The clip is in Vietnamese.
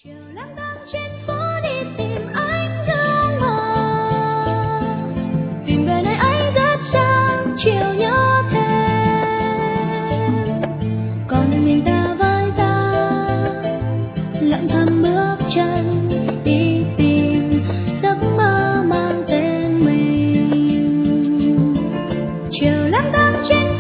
chiều lang thang trên phố đi tìm anh gương mờ, tìm về nơi ấy rất xa, chiều nhớ thêm. Còn mình ta với ta lặng thầm bước chân đi tìm giấc mơ mang tên mình. Chiều lang thang trên